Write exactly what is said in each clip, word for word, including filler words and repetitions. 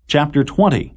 Chapter twenty.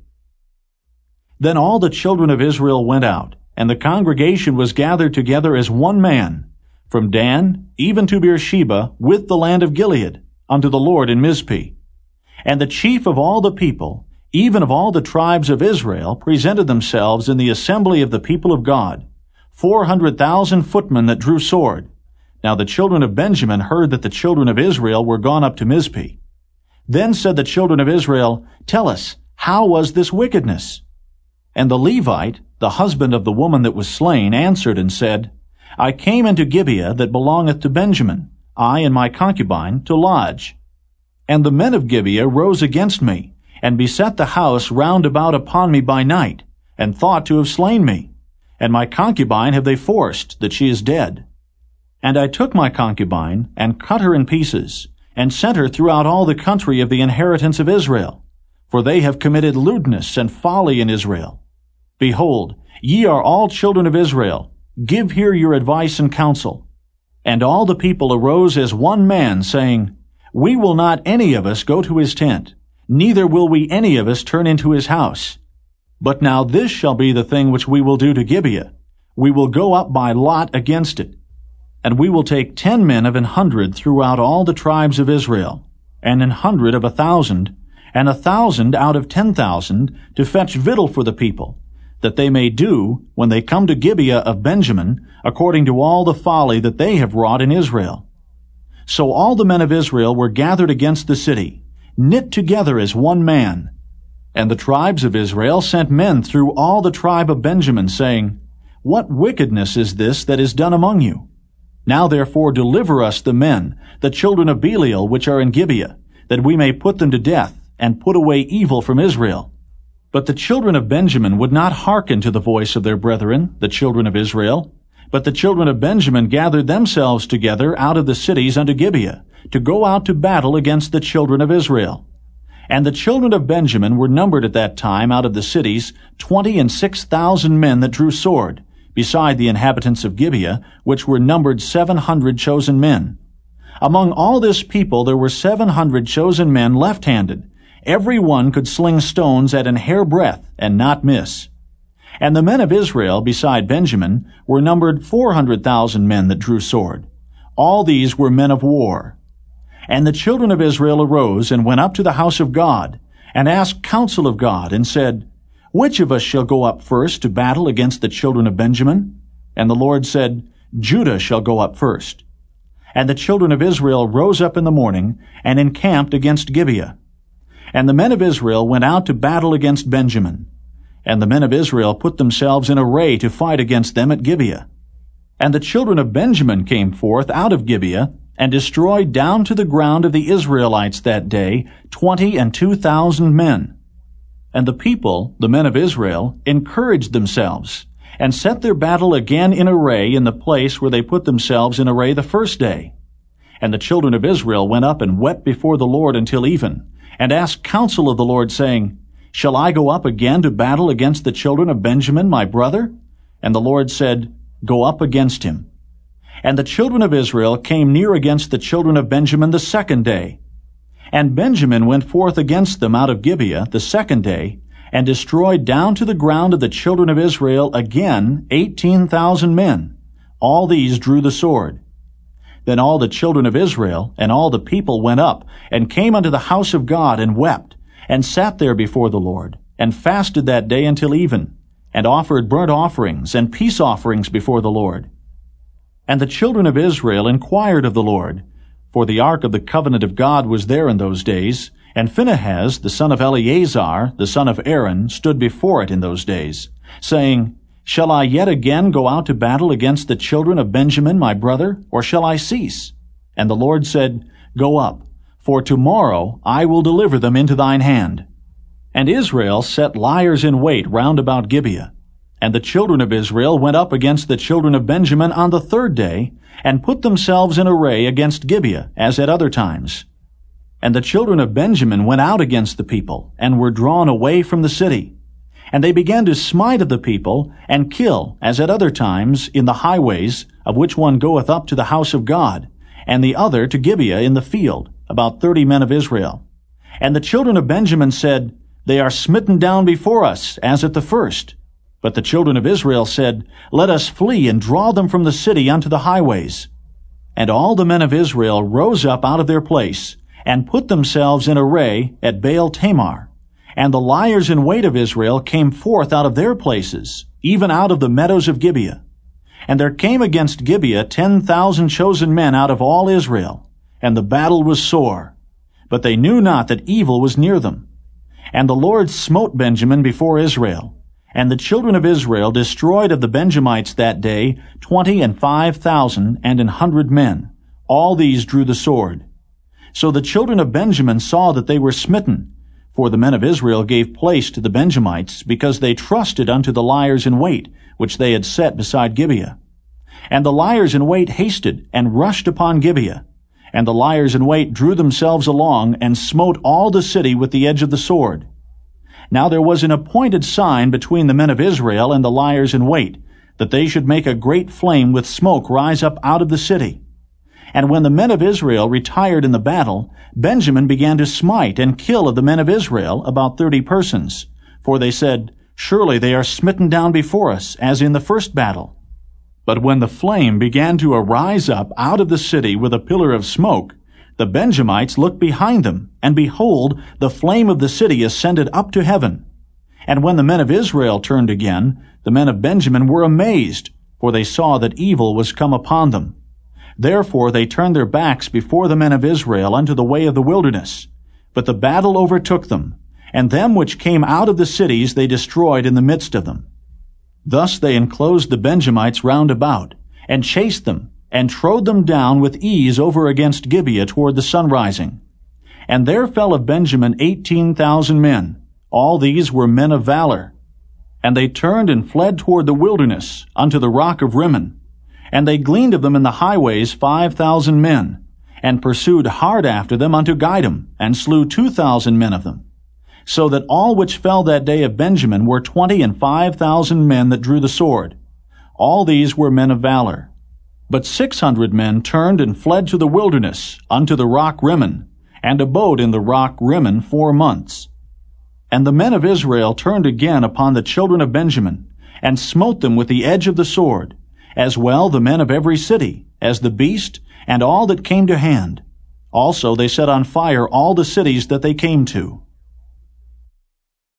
Then all the children of Israel went out, and the congregation was gathered together as one man, from Dan even to Beersheba, with the land of Gilead, unto the Lord in Mizpeh. And the chief of all the people, even of all the tribes of Israel, presented themselves in the assembly of the people of God, four hundred thousand footmen that drew sword. Now the children of Benjamin heard that the children of Israel were gone up to Mizpeh. Then said the children of Israel, Tell us, how was this wickedness? And the Levite, the husband of the woman that was slain, answered and said, I came into Gibeah that belongeth to Benjamin, I and my concubine, to lodge. And the men of Gibeah rose against me, and beset the house round about upon me by night, and thought to have slain me. And my concubine have they forced, that she is dead. And I took my concubine, and cut her in pieces, and sent her throughout all the country of the inheritance of Israel. For they have committed lewdness and folly in Israel. Behold, ye are all children of Israel. Give here your advice and counsel. And all the people arose as one man, saying, We will not any of us go to his tent, neither will we any of us turn into his house. But now this shall be the thing which we will do to Gibeah. We will go up by lot against it. And we will take ten men of an hundred throughout all the tribes of Israel, and an hundred of a thousand, and a thousand out of ten thousand, to fetch victual for the people, that they may do, when they come to Gibeah of Benjamin, according to all the folly that they have wrought in Israel. So all the men of Israel were gathered against the city, knit together as one man. And the tribes of Israel sent men through all the tribe of Benjamin, saying, What wickedness is this that is done among you? Now therefore deliver us the men, the children of Belial, which are in Gibeah, that we may put them to death, and put away evil from Israel. But the children of Benjamin would not hearken to the voice of their brethren, the children of Israel. But the children of Benjamin gathered themselves together out of the cities unto Gibeah, to go out to battle against the children of Israel. And the children of Benjamin were numbered at that time out of the cities twenty and six thousand men that drew sword, beside the inhabitants of Gibeah, which were numbered seven hundred chosen men. Among all this people there were seven hundred chosen men left-handed. Every one could sling stones at an hair breadth, and not miss. And the men of Israel, beside Benjamin, were numbered four hundred thousand men that drew sword. All these were men of war. And the children of Israel arose, and went up to the house of God, and asked counsel of God, and said, Which of us shall go up first to battle against the children of Benjamin? And the Lord said, Judah shall go up first. And the children of Israel rose up in the morning, and encamped against Gibeah. And the men of Israel went out to battle against Benjamin. And the men of Israel put themselves in array to fight against them at Gibeah. And the children of Benjamin came forth out of Gibeah, and destroyed down to the ground of the Israelites that day twenty and two thousand men. And the people, the men of Israel, encouraged themselves, and set their battle again in array in the place where they put themselves in array the first day. And the children of Israel went up and wept before the Lord until even, and asked counsel of the Lord, saying, Shall I go up again to battle against the children of Benjamin my brother? And the Lord said, Go up against him. And the children of Israel came near against the children of Benjamin the second day. And Benjamin went forth against them out of Gibeah the second day, and destroyed down to the ground of the children of Israel again eighteen thousand men. All these drew the sword. Then all the children of Israel and all the people went up, and came unto the house of God, and wept, and sat there before the Lord, and fasted that day until even, and offered burnt offerings and peace offerings before the Lord. And the children of Israel inquired of the Lord, for the ark of the covenant of God was there in those days, and Phinehas, the son of Eleazar, the son of Aaron, stood before it in those days, saying, Shall I yet again go out to battle against the children of Benjamin my brother, or shall I cease? And the Lord said, Go up, for tomorrow I will deliver them into thine hand. And Israel set liers in wait round about Gibeah. And the children of Israel went up against the children of Benjamin on the third day, and put themselves in array against Gibeah, as at other times. And the children of Benjamin went out against the people, and were drawn away from the city. And they began to smite of the people, and kill, as at other times, in the highways, of which one goeth up to the house of God, and the other to Gibeah in the field, about thirty men of Israel. And the children of Benjamin said, They are smitten down before us, as at the first. But the children of Israel said, Let us flee and draw them from the city unto the highways. And all the men of Israel rose up out of their place, and put themselves in array at Baal Tamar. And the liers in wait of Israel came forth out of their places, even out of the meadows of Gibeah. And there came against Gibeah ten thousand chosen men out of all Israel, and the battle was sore. But they knew not that evil was near them. And the Lord smote Benjamin before Israel. And the children of Israel destroyed of the Benjamites that day twenty and five thousand and an hundred men. All these drew the sword. So the children of Benjamin saw that they were smitten, for the men of Israel gave place to the Benjamites, because they trusted unto the liers in wait, which they had set beside Gibeah. And the liers in wait hasted, and rushed upon Gibeah. And the liers in wait drew themselves along, and smote all the city with the edge of the sword. Now there was an appointed sign between the men of Israel and the liers in wait, that they should make a great flame with smoke rise up out of the city. And when the men of Israel retired in the battle, Benjamin began to smite and kill of the men of Israel about thirty persons. For they said, Surely they are smitten down before us, as in the first battle. But when the flame began to arise up out of the city with a pillar of smoke, the Benjamites looked behind them, and behold, the flame of the city ascended up to heaven. And when the men of Israel turned again, the men of Benjamin were amazed, for they saw that evil was come upon them. Therefore they turned their backs before the men of Israel unto the way of the wilderness. But the battle overtook them, and them which came out of the cities they destroyed in the midst of them. Thus they enclosed the Benjamites round about, and chased them, and trode them down with ease over against Gibeah toward the sunrising. And there fell of Benjamin eighteen thousand men. All these were men of valor. And they turned and fled toward the wilderness, unto the rock of Rimmon. And they gleaned of them in the highways five thousand men, and pursued hard after them unto Gidom, and slew two thousand men of them. So that all which fell that day of Benjamin were twenty and five thousand men that drew the sword. All these were men of valor. But six hundred men turned and fled to the wilderness, unto the rock Rimmon, and abode in the rock Rimmon four months. And the men of Israel turned again upon the children of Benjamin, and smote them with the edge of the sword, as well the men of every city, as the beast, and all that came to hand. Also they set on fire all the cities that they came to.